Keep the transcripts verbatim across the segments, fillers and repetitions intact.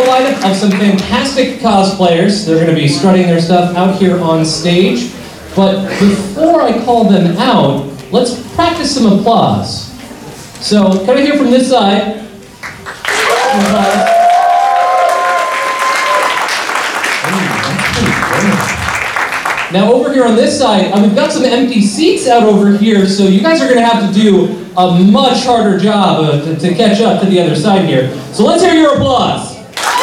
lineup of some fantastic cosplayers. They're going to be strutting their stuff out here on stage. But before I call them out, let's practice some applause. So, can I hear from this side? Now over here on this side, uh, we've got some empty seats out over here, so you guys are going to have to do a much harder job uh, to, to catch up to the other side here. So let's hear your applause.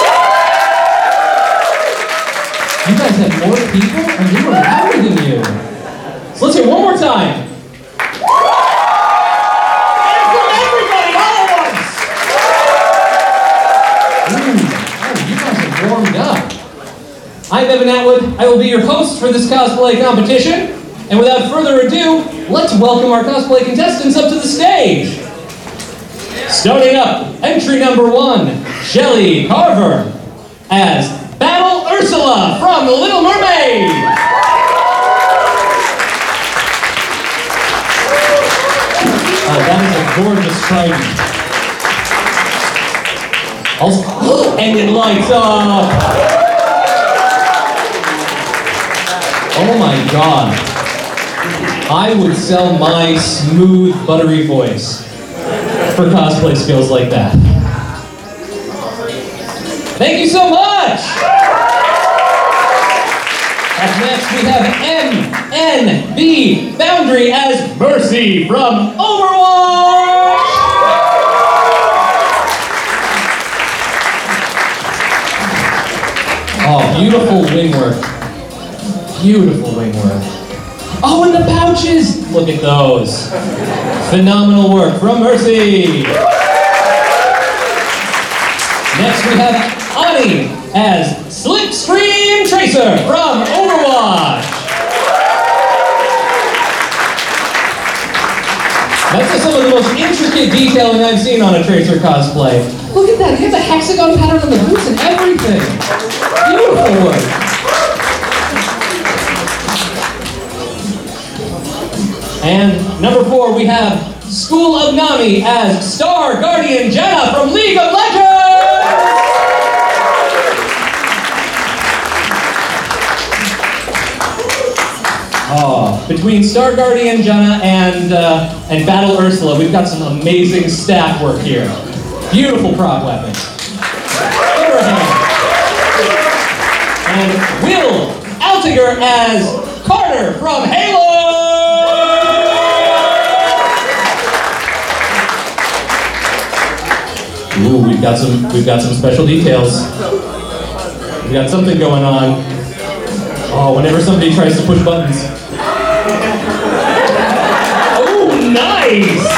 You guys have more people, and we were louder than you. So let's hear one more time. And from everybody, all at once. Ooh, oh, you guys are warmed up. I'm Evan Atwood. I will be your host for this cosplay competition. And without further ado, let's welcome our cosplay contestants up to the stage. Starting up, entry number one, Shelley Carver as Battle Ursula from The Little Mermaid. Oh, that is a gorgeous trident. Also, and it lights up. Oh my God. I would sell my smooth, buttery voice for cosplay skills like that. Thank you so much! Up next we have M N B Foundry as Mercy from Overwatch! Oh, beautiful wing work. Beautiful wing work. Oh, and the pouches! Look at those. Phenomenal work from Mercy. Next we have Ani as Slipstream Tracer from Overwatch. That's just some of the most intricate detailing I've seen on a Tracer cosplay. Look at that, he has a hexagon pattern on the boots and everything. Beautiful work. And number four, we have School of Nami as Star Guardian Jenna from League of Legends! Oh, between Star Guardian Jenna and, uh, and Battle Ursula, we've got some amazing staff work here. Beautiful prop weapons. And Will Altiger as Carter from Halo! Ooh, we've got some we've got some special details. We've got something going on. Oh, whenever somebody tries to push buttons. Oh, nice!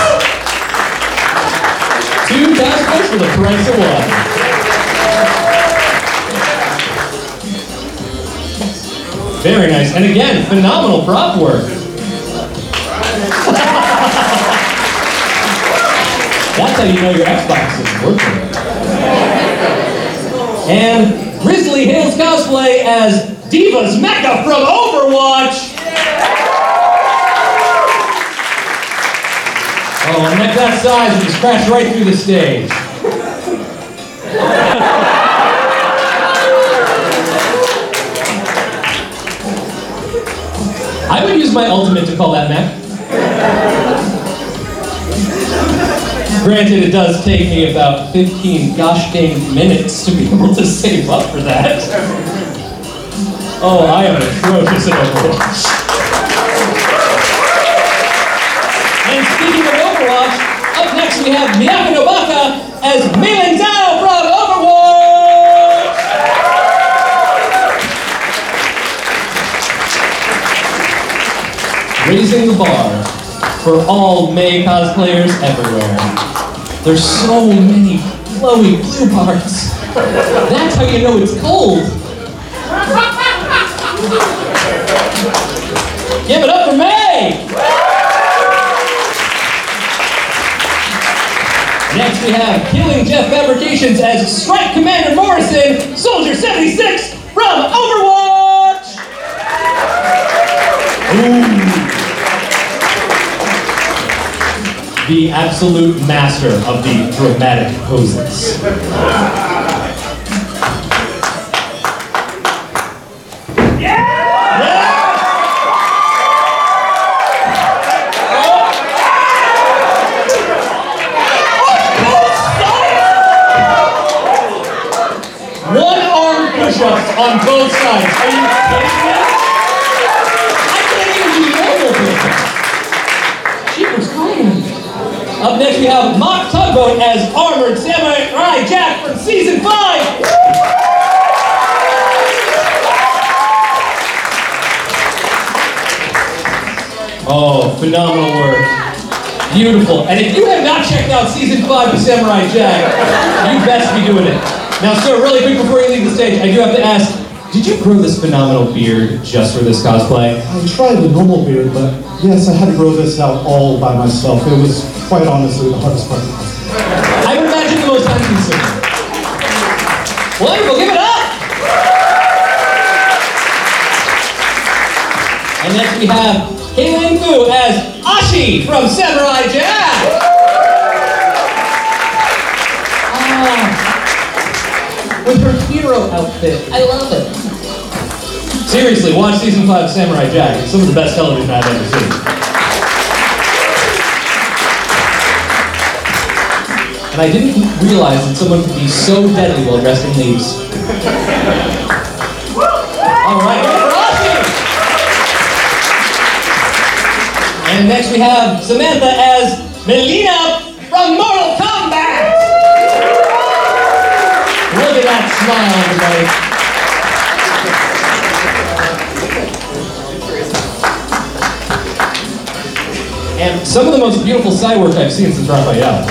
Two cosplays for the price of one. Very nice. And again, phenomenal prop work. That's how you know your Xbox is working. And Grizzly Hills Cosplay as Divas Mecha from Overwatch! Oh, a neck that size would just crash right through the stage. I would use my ultimate to call that mech. Granted, it does take me about fifteen gosh dang minutes to be able to save up for that. Oh, I am atrocious at Overwatch. And speaking of Overwatch, up next we have Miyaka Nobaka as Milan Zhao from Overwatch! Raising the bar for all May cosplayers everywhere. There's so many flowy blue parts. That's how you know it's cold. Give it up for May! Next we have Killing Jeff Fabrications as Strike Commander Morrison, Soldier seventy-six from Overwatch! Ooh. The absolute master of the dramatic poses. push-ups on both sides. Are you kidding me? I can't even do normal push-ups. Jeepers Creepers. Up next we have Mock Tugboat as Armored Samurai Jack from Season five. Oh, phenomenal work. Beautiful. And if you have not checked out Season five of Samurai Jack, you best be doing it. Now, sir, really quick before you leave the stage, I do have to ask, did you grow this phenomenal beard just for this cosplay? I tried the normal beard, but yes, I had to grow this out all by myself. It was, quite honestly, the hardest part. I would imagine the most time-consuming. Wonderful, give it up! And next we have Kayleen Fu as Ashi from Samurai Jack! Ah, with her hero outfit. I love it. Seriously, watch Season five of Samurai Jack. It's some of the best television I've ever seen. And I didn't realize that someone could be so deadly while dressed in leaves. All right, for Ashi! And next we have Samantha as Melina from Mortal Kombat! Look at that smile, everybody. And some of the most beautiful side work I've seen since Raphael.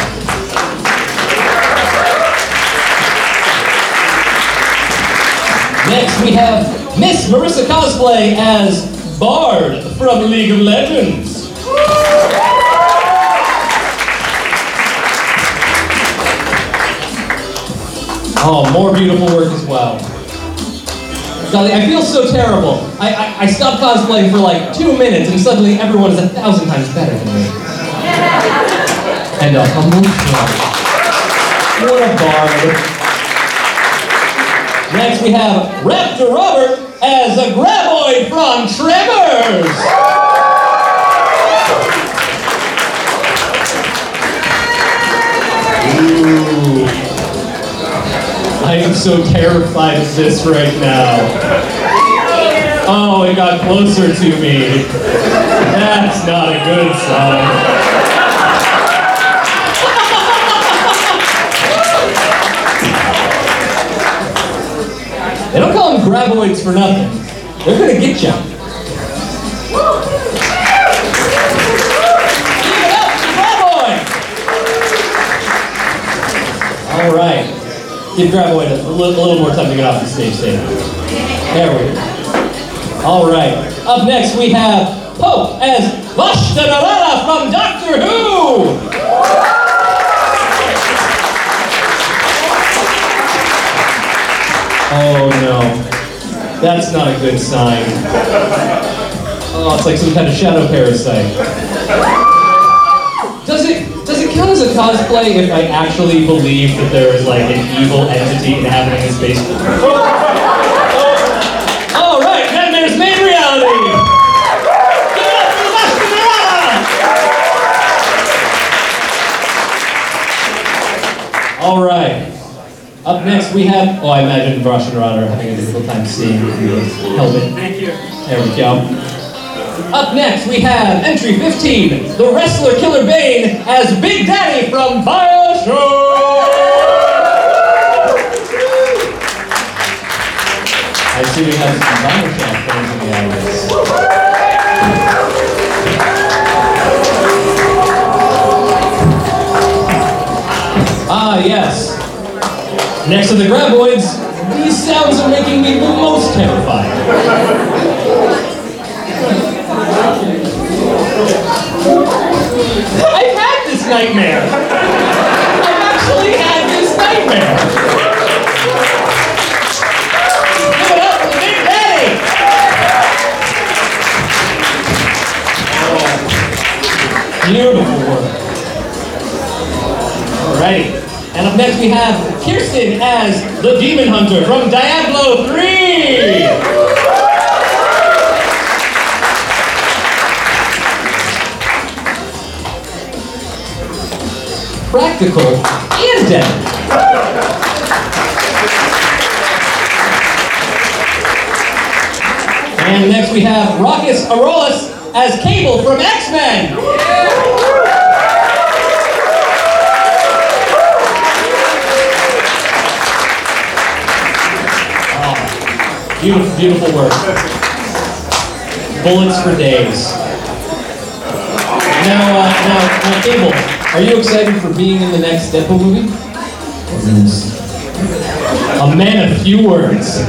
Next we have Miss Marissa Cosplay as Bard from League of Legends. Oh, more beautiful work as well. Golly, I feel so terrible. I, I, I stopped cosplaying for like two minutes and suddenly everyone is a thousand times better than me. And a humble shrug. What a bard. Next we have Raptor Robert as a Graboid from Tremors. Ooh. I am so terrified of this right now. Oh, it got closer to me. That's not a good sign. They don't call them Graboids for nothing. They're gonna get you. Keep it up, Graboid! All right. Give Graboid a, a, little, a little more time to get off the stage there. There we go. All right. Up next we have Pope as Vashta Narada from Doctor Who! Oh no. That's not a good sign. Oh, it's like some kind of shadow parasite. Does it does it count as a cosplay if I actually believe that there is like an evil entity inhabiting his space? All right, then there's main reality. Give it up for Vashta Narada! All right. Up next we have, oh I imagine Vashta Narada having a difficult time seeing through the helmet. Thank you. There we go. Up next we have entry fifteen, the wrestler Killer Bane as Big Daddy from BioShock! I see we have some BioShock fans in the audience. Ah yes. Next to the Graboids, these sounds are making me the most terrified. I've had this nightmare. I've actually had this nightmare. Give it up for the Big Daddy. Oh, beautiful work. Alrighty. And up next we have Kirsten as the Demon Hunter from Diablo three! Practical and dead. And next we have Rockus Arolas as Cable from X-Men. Oh, beautiful, beautiful work. Bullets for days. Now, uh, now, now, Cable, are you excited for being in the next Deadpool movie? Yes. A man of few words.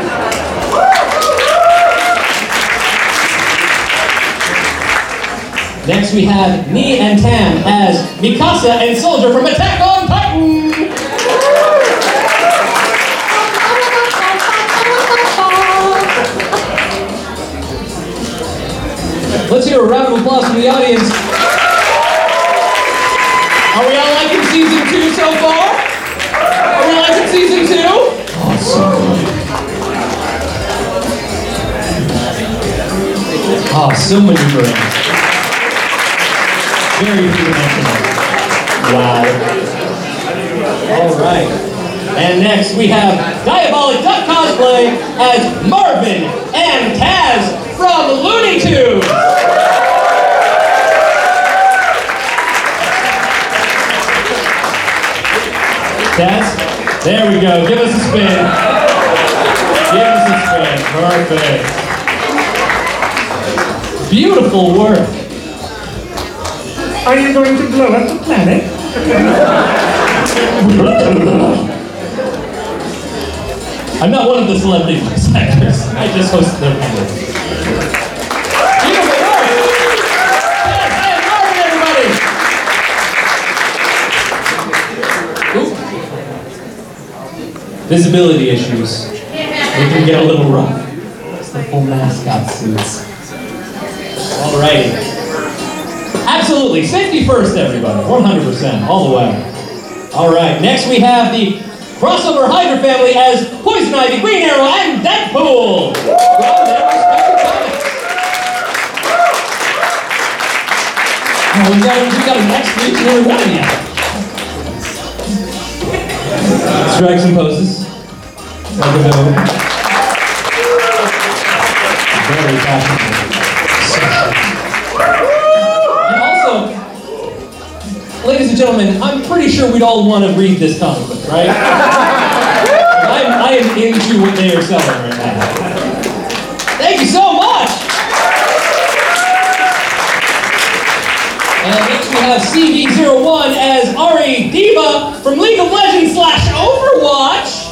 Next we have Nee and Tam as Mikasa and Soldier from Attack on Titan! Let's hear a round of applause from the audience. Are we all liking season two so far? Are we liking season two? Awesome. Oh, so maneuvering. Very three-dimensional. Wow. All right. And next we have Diabolic Duck Cosplay as Marvin and Taz from Looney Tunes. Taz, there we go. Give us a spin. Give us a spin. Perfect. Beautiful work. Are you going to blow up the planet? I'm not one of the celebrity voice actors. I just hosted their panel. Beautiful work! Yes, I am Marvin, everybody! Oop. Visibility issues. They can get a little rough. It's the full mascot suits. Alrighty. Absolutely. Safety first, everybody. one hundred percent. All the way. All right. Next, we have the crossover Hydra family as Poison Ivy, Green Arrow, and Deadpool. From their respective comics. Oh, we got, we got an X for each and every one yet. Strikes and poses. Very fashionable. Ladies and gentlemen, I'm pretty sure we'd all want to read this comic book, right? I'm, I am into what they are selling right now. Thank you so much! And next we have C V zero one as Ari Diva from League of Legends slash Overwatch.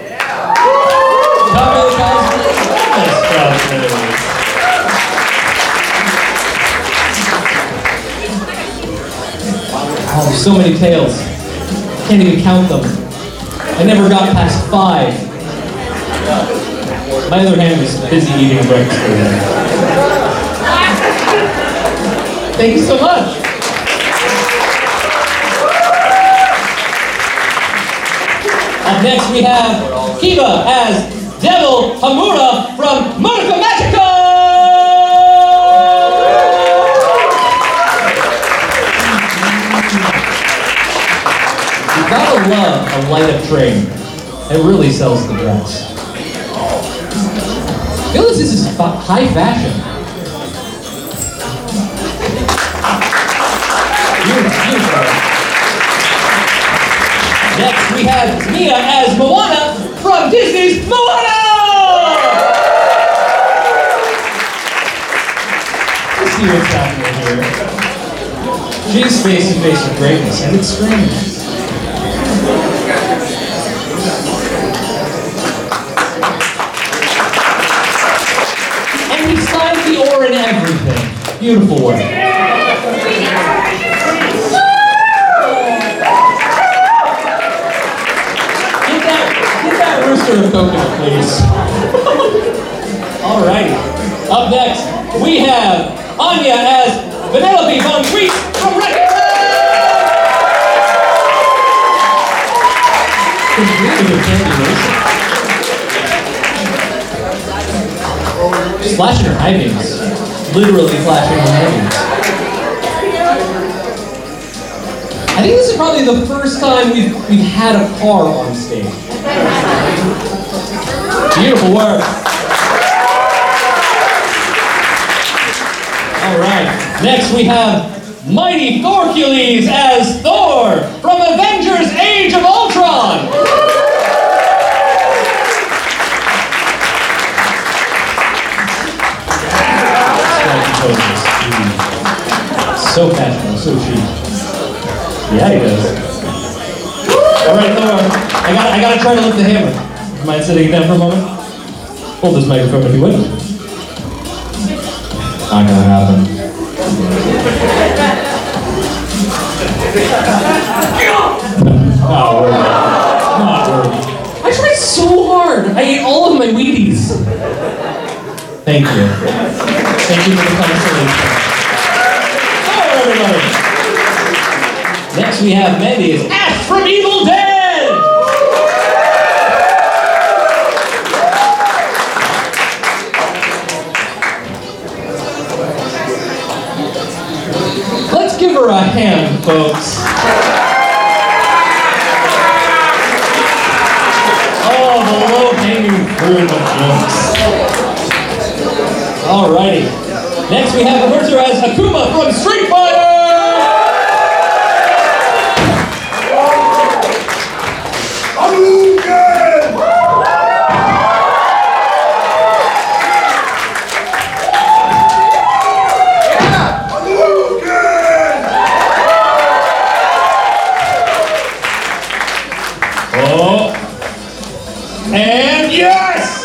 Oh, there's so many tails. Can't even count them. I never got past five. My other hand was busy eating breakfast. Thank you so much. Up next we have Kiba as Devil Hamura from Monica Magica! You gotta love a light-up train. It really sells the dress. I feel this is fa- high fashion. Beautiful, beautiful. Next, we have Mia as Moana from Disney's Moana! Let's see what's happening here. She's face to face with greatness, and it's strange. And he signed the oar and everything. Beautiful work. Rooster of coconut, please. Alrighty. Up next, we have Anya as Vanellope von Tweet from Wreck-It She's flashing her high beams. Literally flashing her high beams. I think this is probably the first time we've, we've had a car on stage. Beautiful work. Alright, next we have Mighty Thorcules as Thor from Avengers Age of Ultron! So passionate, so cheap. Yeah, he does. Alright, Thor, I gotta, I gotta try to lift the hammer. You mind sitting down for a moment? Hold this microphone if you would. Not gonna happen. Not worth it. Not worth it. I tried so hard. I ate all of my Wheaties. Thank you. Thank you for the consolation. Hello, everybody. Next we have Mandy as Ash from Evil Dead. Let's give her a hand, folks. Oh, the low-hanging fruit of jokes. Alrighty. Next we have Mercer as Akuma from Street Fighter! Oh. And yes!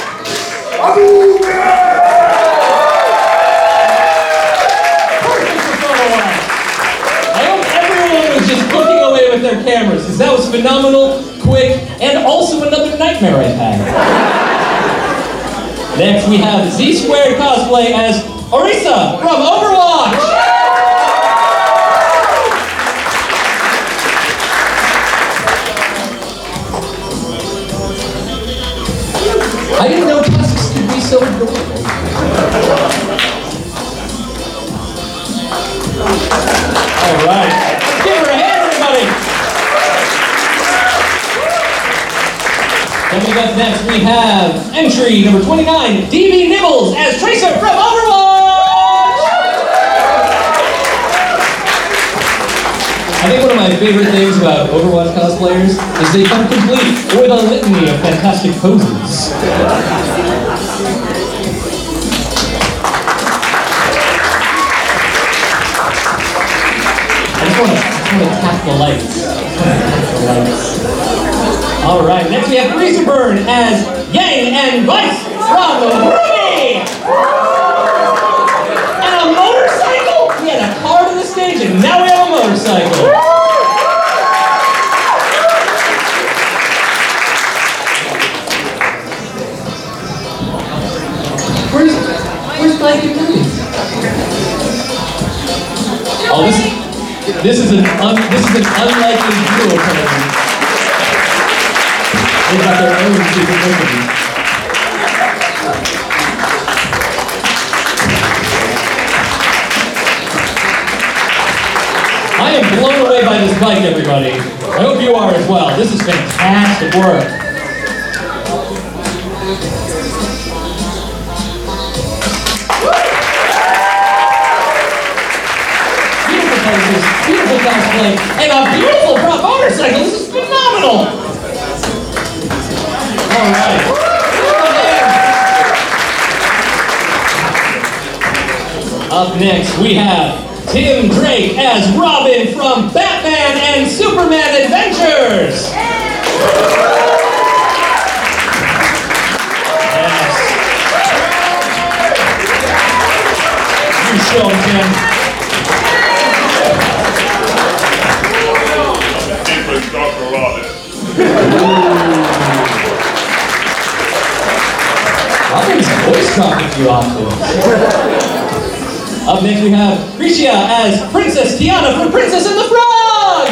I hope everyone was just looking away with their cameras, because that was phenomenal, quick, and also another nightmare I had. Next we have Z Squared cosplay as Orisa from Overwatch! I didn't know tusks could be so adorable. All right, give her a hand, everybody. Coming up next, we have entry number twenty-nine, D B Nibbles as Tracer from Overwatch. I think one of my favorite things about Overwatch cosplayers is they come complete with a litany of fantastic poses. I just want to, I just want to tap the lights. Tap the lights. All right, next we have Freezer Burn as Yang and Vice from Ruby. And a motorcycle? We had a car to the stage, and now we have a motorcycle. Where's, where's Mike and Ruby? Oh, this is, this is an un, this is an unlikely duo coming. They've got their own secret identity. I am blown away by this bike, everybody. I hope you are as well. This is fantastic work. Beautiful poses, beautiful cosplay, and a beautiful prop motorcycle. This is phenomenal. All right. Up next, we have Tim Drake as Robin from Batman and Superman Adventures. Yes. You show him, Tim. Different Doctor Robin. Robin's voice talking to you often. Up next we have Krisha as Princess Tiana from Princess and the Frog!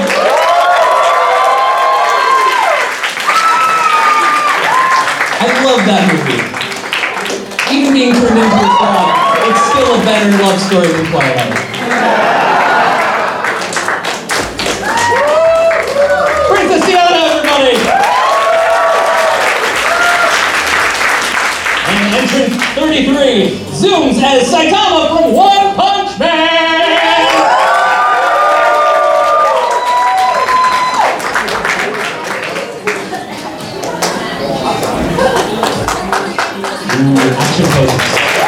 I love that movie. Even being turned into a frog, it's still a better love story than Twilight. Princess Tiana, everybody! And entrant thirty-three zooms as Saitama from One Punch Man! Ooh, action poses.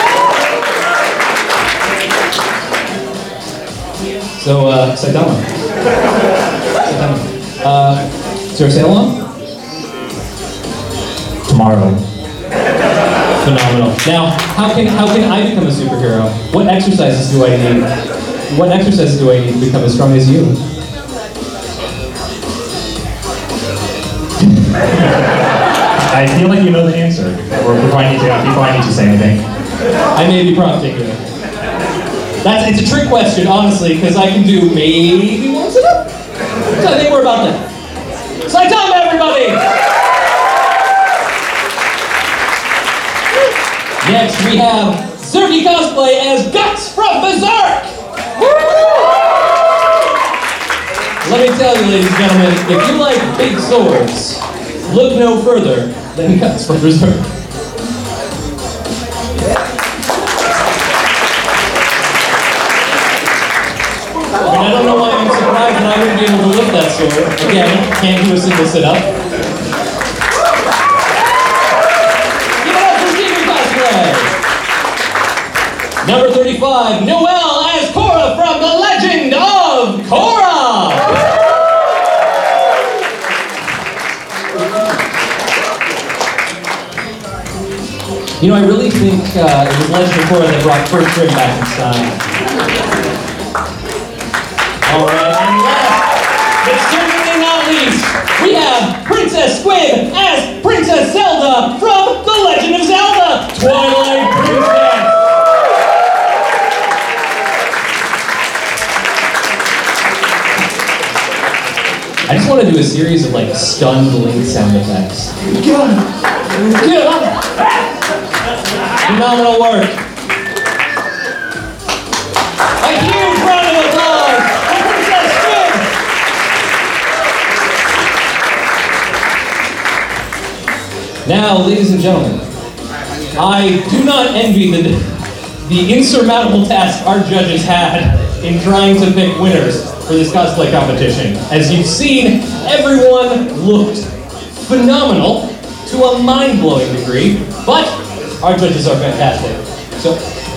So, uh, Saitama. Saitama. Uh, is there a sale on? Tomorrow. Phenomenal. Now, how can how can I become a superhero? What exercises do I need? What exercises do I need to become as strong as you? I feel like you know the answer. Or before I need to, before I need to say anything. I may be prompting you. That's it's a trick question, honestly, because I can do maybe one sit up. So I think we're about there. Saitama, everybody! Next, we have Zerky cosplay as Guts from Berserk! Let me tell you, ladies and gentlemen, if you like big swords, look no further than Guts from Berserk. And I don't know why I'm surprised that I wouldn't be able to lift that sword. Again, can't do a single sit-up. Number thirty-five, Noelle as Korra from The Legend of Korra! You know, I really think uh, it was Legend of Korra that brought Kurt Trim back in style. Alright, and last, but certainly not least, we have Princess Squib as Princess Zelda from The Legend of Zelda! Twilight Princess! I just want to do a series of like stunned Link sound effects. Get on! Get on! Phenomenal work. A huge round of applause for Princess Squib! Now, ladies and gentlemen, I do not envy the, the insurmountable task our judges had in trying to pick winners for this cosplay competition. As you've seen, everyone looked phenomenal to a mind-blowing degree, but our judges are fantastic. So,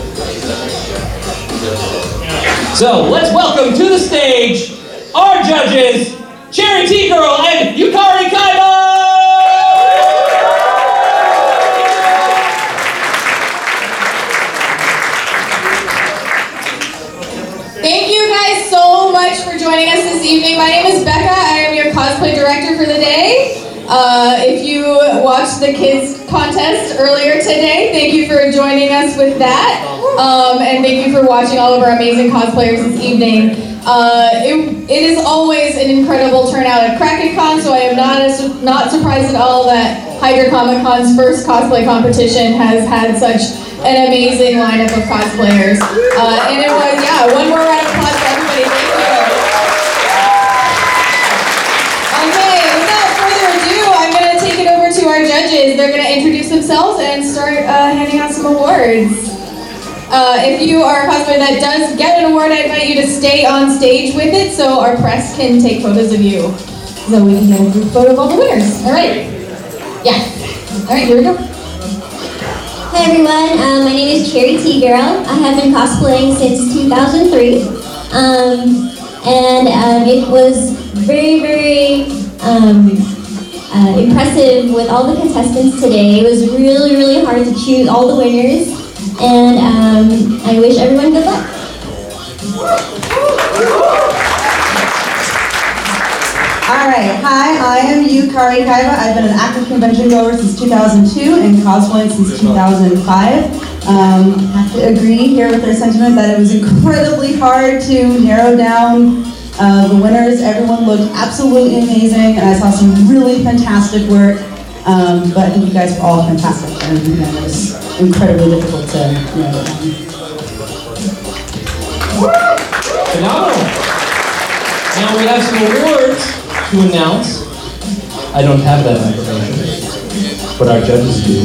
so let's welcome to the stage our judges, Cherry T Girl and Yukari Kaiba! Thank you guys so much for joining us this evening. My name is Becca. I am your cosplay director for the day. Uh, if you watched the kids contest earlier today, thank you for joining us with that. Um, and thank you for watching all of our amazing cosplayers this evening. Uh, it, it is always an incredible turnout at KrakenCon, so I am not as, not surprised at all that Hydra Comic Con's first cosplay competition has had such an amazing lineup of cosplayers. Uh, and it was, yeah, one more round of applause for everybody. Thank you. Okay, without further ado, I'm going to take it over to our judges. They're going to introduce themselves and start uh, handing out some awards. Uh, if you are a cosplayer that does get an award, I invite you to stay on stage with it so our press can take photos of you. So we can get a group photo of all the winners. All right. Yeah. All right, here we go. Hi everyone, um, my name is Cherry T Girl. I have been cosplaying since two thousand three, um, and um, it was very, very um, uh, impressive with all the contestants today. It was really, really hard to choose all the winners, and um, I wish everyone good luck. Alright, hi, I am Yukari Kaiba. I've been an active convention goer since two thousand two and cosplaying since two thousand five. Um, I have to agree here with their sentiment that it was incredibly hard to narrow down uh, the winners. Everyone looked absolutely amazing, and I saw some really fantastic work. Um, but I think you guys were all fantastic, and you know, it was incredibly difficult to narrow it down. Phenomenal! Now we have some awards to announce. I don't have that information, but our judges do.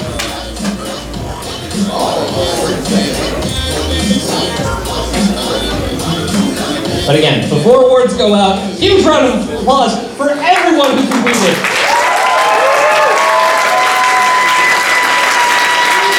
But again, before awards go out, huge round of applause for everyone who competed.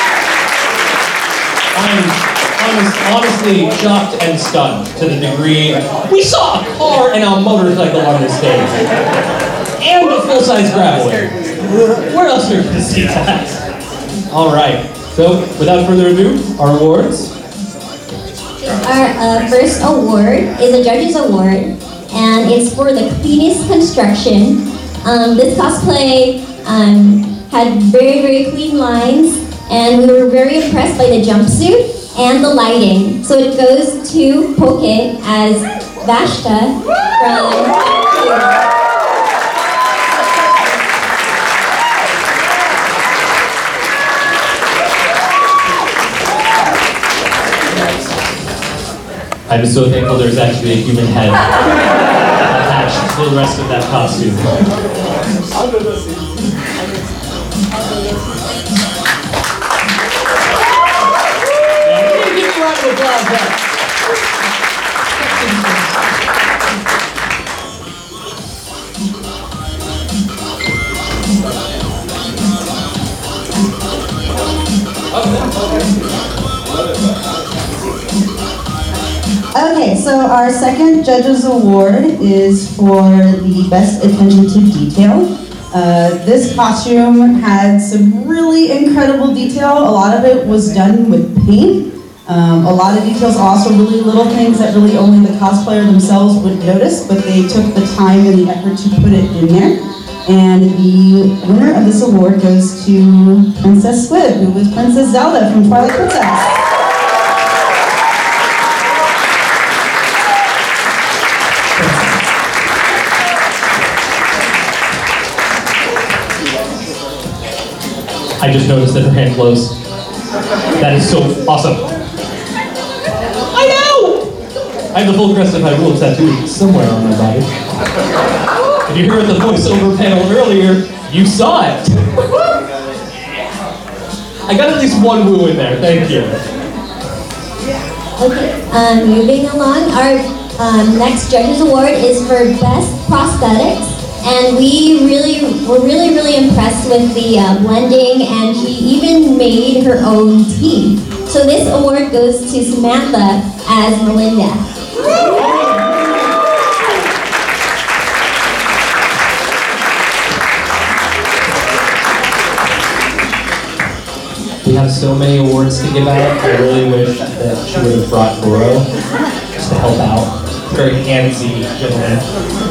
was honestly shocked and stunned to the degree we saw a car and a motorcycle on the stage. And a full-size graboid. Where else are you going to see that? All right. So, without further ado, our awards. Our uh, first award is a judge's award, and it's for the cleanest construction. Um, this cosplay um, had very, very clean lines, and we were very impressed by the jumpsuit and the lighting. So it goes to Poke as Vashta from... I'm so thankful there's actually a human head attached to the rest of that costume. Yeah, give me a round of applause there. Okay, so our second Judges Award is for the best attention to detail. Uh, this costume had some really incredible detail. A lot of it was done with paint. Um, a lot of details, also really little things that really only the cosplayer themselves would notice, but they took the time and the effort to put it in there. And the winner of this award goes to Princess Squib, who was Princess Zelda from Twilight Princess. I just noticed that her hand closed. That is so awesome. I know! I have the full crest of Hyrule tattooed somewhere on my body. If you heard the voiceover panel earlier, you saw it. I got at least one woo in there, thank you. Okay, um, moving along, our um, next Judges Award is for Best Prosthetics. And we really were really, really impressed with the uh, blending, and she even made her own teeth. So this award goes to Samantha as Melinda. We have so many awards to give out. I really wish that she would have brought Goro just to help out. Very handsy gentleman.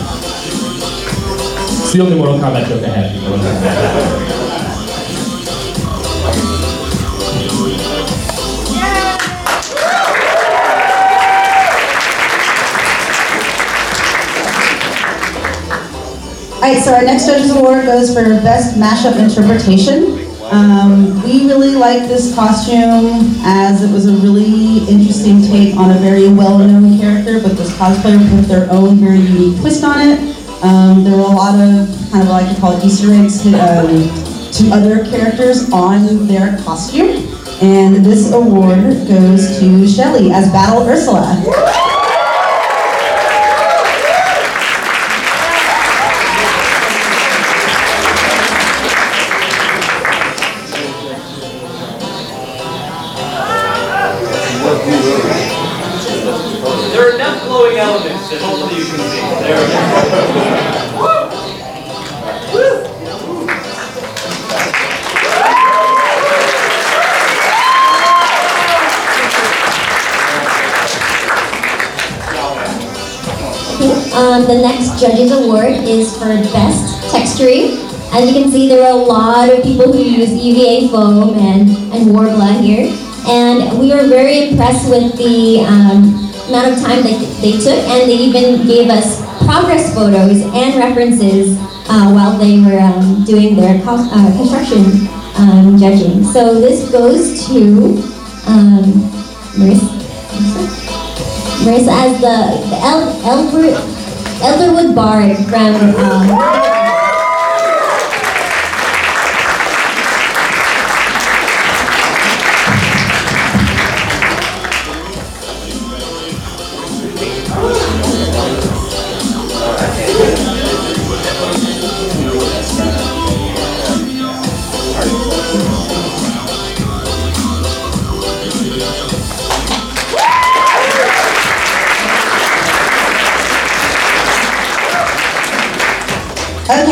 It's the only Mortal Kombat joke I have. Alright, so our next Judges Award goes for Best Mashup Interpretation. Um, we really liked this costume as it was a really interesting take on a very well-known character, but this cosplayer put their own very unique twist on it. Um, there were a lot of, kind of what I like to call it, Easter eggs to, um, to other characters on their costume. And this award goes to Shelley as Battle Ursula. There are enough glowing elements that hopefully you can see. There we go. Um, the next Judges Award is for Best Texturing. As you can see, there are a lot of people who use E V A foam and, and Worbla here. And we were very impressed with the um, amount of time that they took, and they even gave us progress photos and references uh, while they were um, doing their co uh, construction um, judging. So this goes to um, Marissa, Marissa as the, the El Elber Elderwood Bard from um,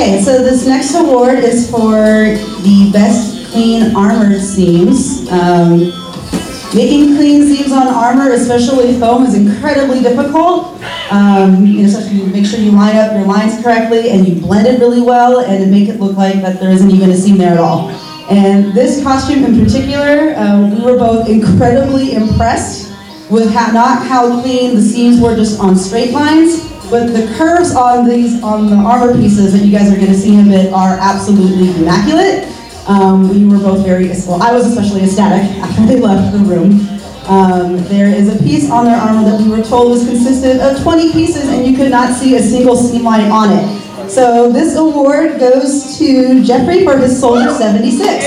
Okay, so this next award is for the best clean armored seams. Um, making clean seams on armor, especially foam, is incredibly difficult. Um, you know, so you make sure you line up your lines correctly and you blend it really well and make it look like that there isn't even a seam there at all. And this costume in particular, um, we were both incredibly impressed with how, not how clean the seams were just on straight lines, but the curves on these on the armor pieces that you guys are going to see in a bit are absolutely immaculate. Um, we were both very, well, I was especially ecstatic after they left the room. Um, there is a piece on their armor that we were told was consisted of twenty pieces, and you could not see a single seam line on it. So this award goes to Jeffrey for his Soldier seventy-six.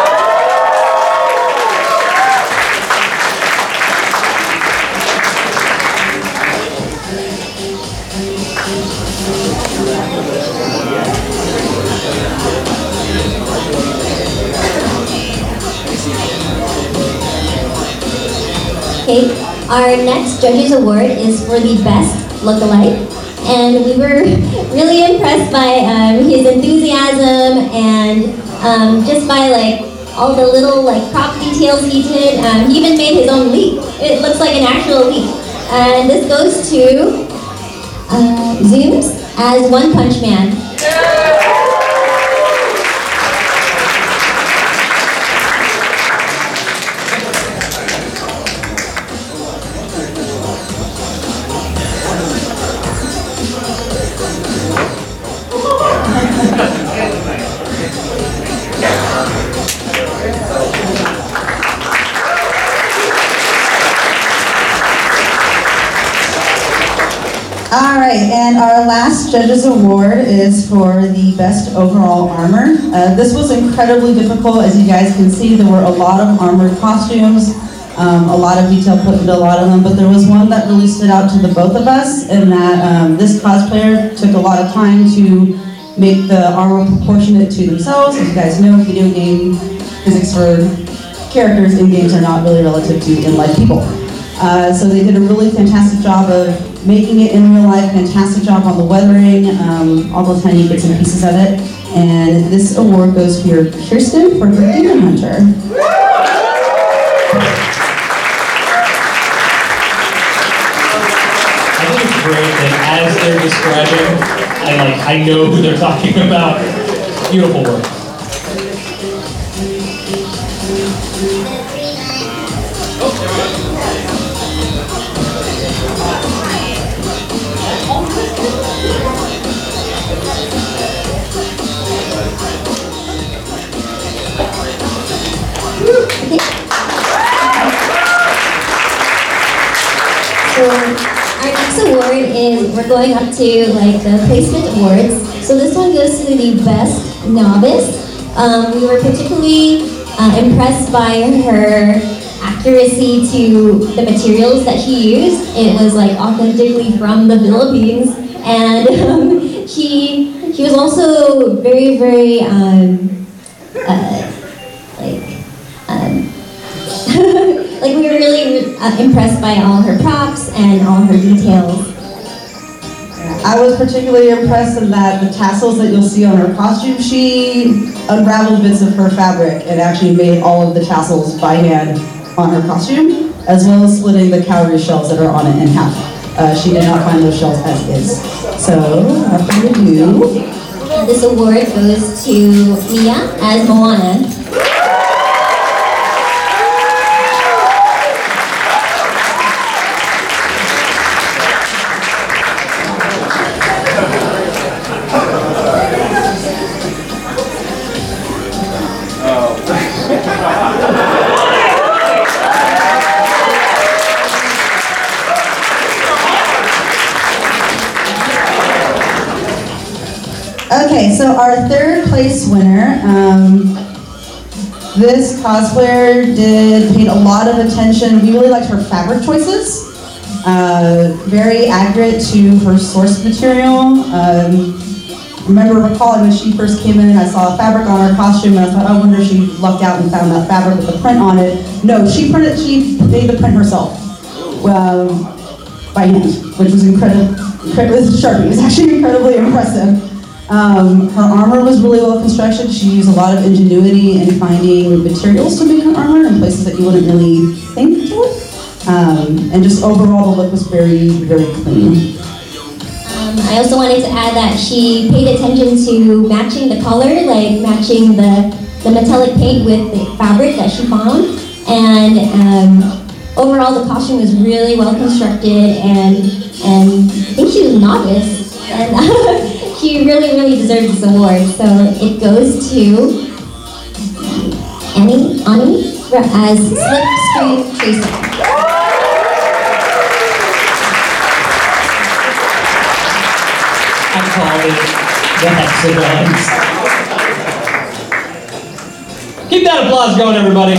Okay, our next Judges Award is for the best look-alike, and we were really impressed by um, his enthusiasm and um, just by like all the little like prop details he did. Um, he even made his own leap. It looks like an actual leap. And this goes to uh, Zooms as One Punch Man. All right, and our last Judges Award is for the best overall armor. Uh, this was incredibly difficult. As you guys can see, there were a lot of armored costumes, um, a lot of detail put into a lot of them, but there was one that really stood out to the both of us, in that um, this cosplayer took a lot of time to make the armor proportionate to themselves. As you guys know, video game physics for characters in games are not really relative to in-life people. Uh, so they did a really fantastic job of making it in real life, fantastic job on the weathering, um, all the tiny bits and pieces of it. And this award goes for Kirsten for her Demon Hunter. I think it's great that as they're describing, I like I know who they're talking about. Beautiful work. So our next award is, we're going up to like the placement awards. So this one goes to the best novice. Um, we were particularly uh, impressed by her accuracy to the materials that she used. It was like authentically from the Philippines, and um, he he was also very very um, uh, like. Um, Like we were really uh, impressed by all her props and all her details. I was particularly impressed in that the tassels that you'll see on her costume, she unraveled bits of her fabric and actually made all of the tassels by hand on her costume, as well as splitting the cowrie shells that are on it in half. Uh, she did not find those shells as is. So, without further ado, This award goes to Mia as Moana. Okay, so our third place winner, um, this cosplayer did paid a lot of attention. We really liked her fabric choices. Uh, very accurate to her source material. Um, remember recalling when she first came in, I saw a fabric on her costume, and I thought, I wonder if she lucked out and found that fabric with the print on it. No, she printed. She made the print herself, um, by hand, which was incredible. With Sharpie, it's actually incredibly impressive. Um, her armor was really well constructed. She used a lot of ingenuity in finding materials to make her armor in places that you wouldn't really think to look. Um, and just overall, the look was very, very clean. Um, I also wanted to add that she paid attention to matching the color, like matching the, the metallic paint with the fabric that she found. And um, overall, the costume was really well constructed, and and I think she was a novice, and she really, really deserves this award. So it goes to Annie, Annie as Slipstream Tracer. I call it the hexagons. Keep that applause going, everybody.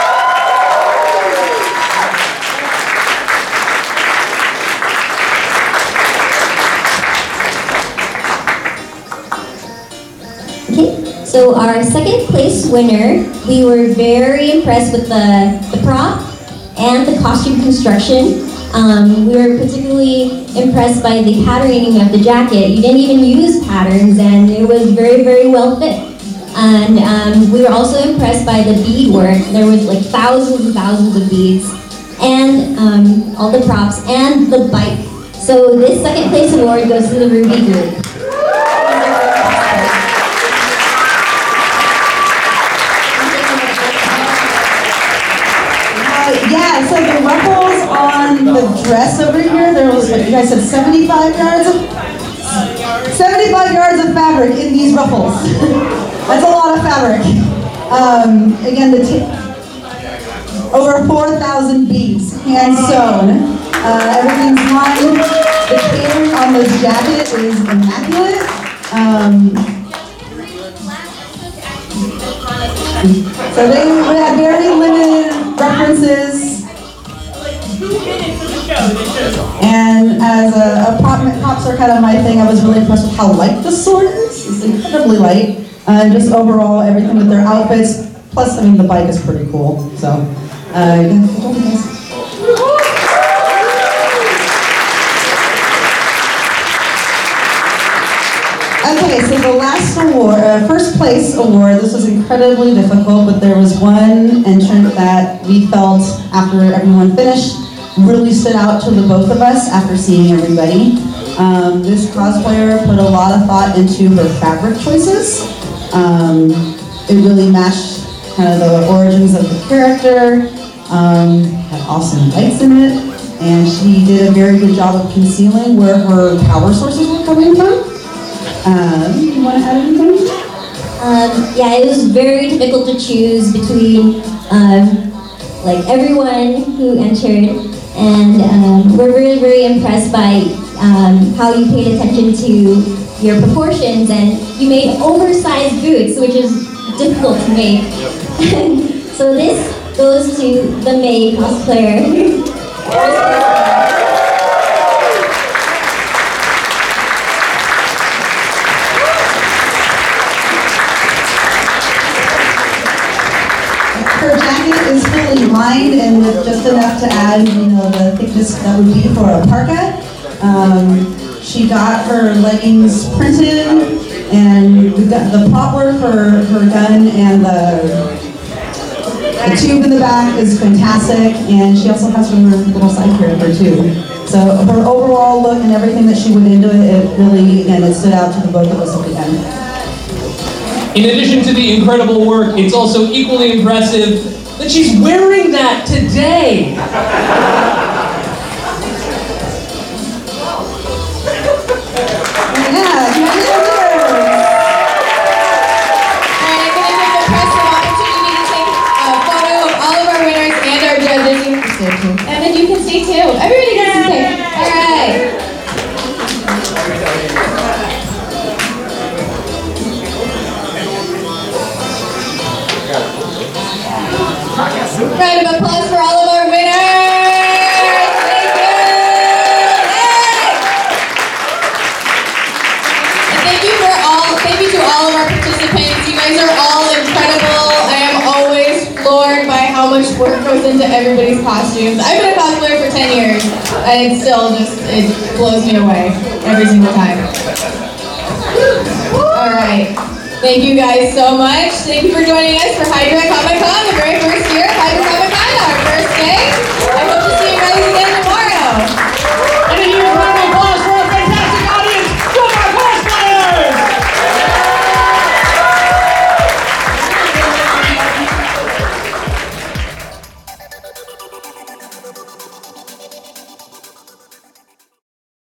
Okay, so our second place winner, we were very impressed with the, the prop and the costume construction. Um, we were particularly impressed by the patterning of the jacket. You didn't even use patterns, and it was very, very well fit. And um, we were also impressed by the bead work. There was like thousands and thousands of beads, and um, all the props, and the bike. So this second place award goes to the Ruby Group. Yeah, so the ruffles on the dress over here, there was, what you guys said, seventy-five yards of, seventy-five yards of fabric in these ruffles. That's a lot of fabric. Um, again, the t over four thousand beads, hand sewn. Uh, everything's lined. The tailoring on the jacket is immaculate. Um, so they, we had very limited references. And as a, a pop, pops are kind of my thing, I was really impressed with how light the sword is. It's incredibly light. Uh, just overall, everything with their outfits. Plus, I mean, the bike is pretty cool. So, uh, yeah, good job, guys. Okay, so the last award, uh, first place award, this was incredibly difficult, but there was one entrant that we felt, after everyone finished, really stood out to the both of us after seeing everybody. Um, this cosplayer put a lot of thought into her fabric choices. Um, it really matched kind of the origins of the character, um, had awesome lights in it, and she did a very good job of concealing where her power sources were coming from. Um, you want to add anything? Um, yeah, it was very difficult to choose between um, like everyone who entered, and um, we're really, very impressed by um, how you paid attention to your proportions, and you made oversized boots, which is difficult to make. So this goes to the May cosplayer. Her jacket is fully lined and with just enough to add, you know, the thickness that would be for a parka. Um, she got her leggings printed, and we got the prop work for her gun and the, the tube in the back is fantastic, and she also has her little side character too. So her overall look and everything that she went into it, it really, again, it stood out to the both of us at the end. In addition to the incredible work, it's also equally impressive that she's wearing that today. Yeah, congratulations. Alright, I'm going to give the press an opportunity to take a photo of all of our winners and our judges. You can stay too. And then you can stay too. Everybody gets to stay. Alright. Round of applause for all of our winners! Thank you! Yay! And thank you for all, thank you to all of our participants. You guys are all incredible. I am always floored by how much work goes into everybody's costumes. I've been a cosplayer for ten years, and it still just, it blows me away every single time. Woo! All right. Thank you guys so much. Thank you for joining us for Hydra Comic Con.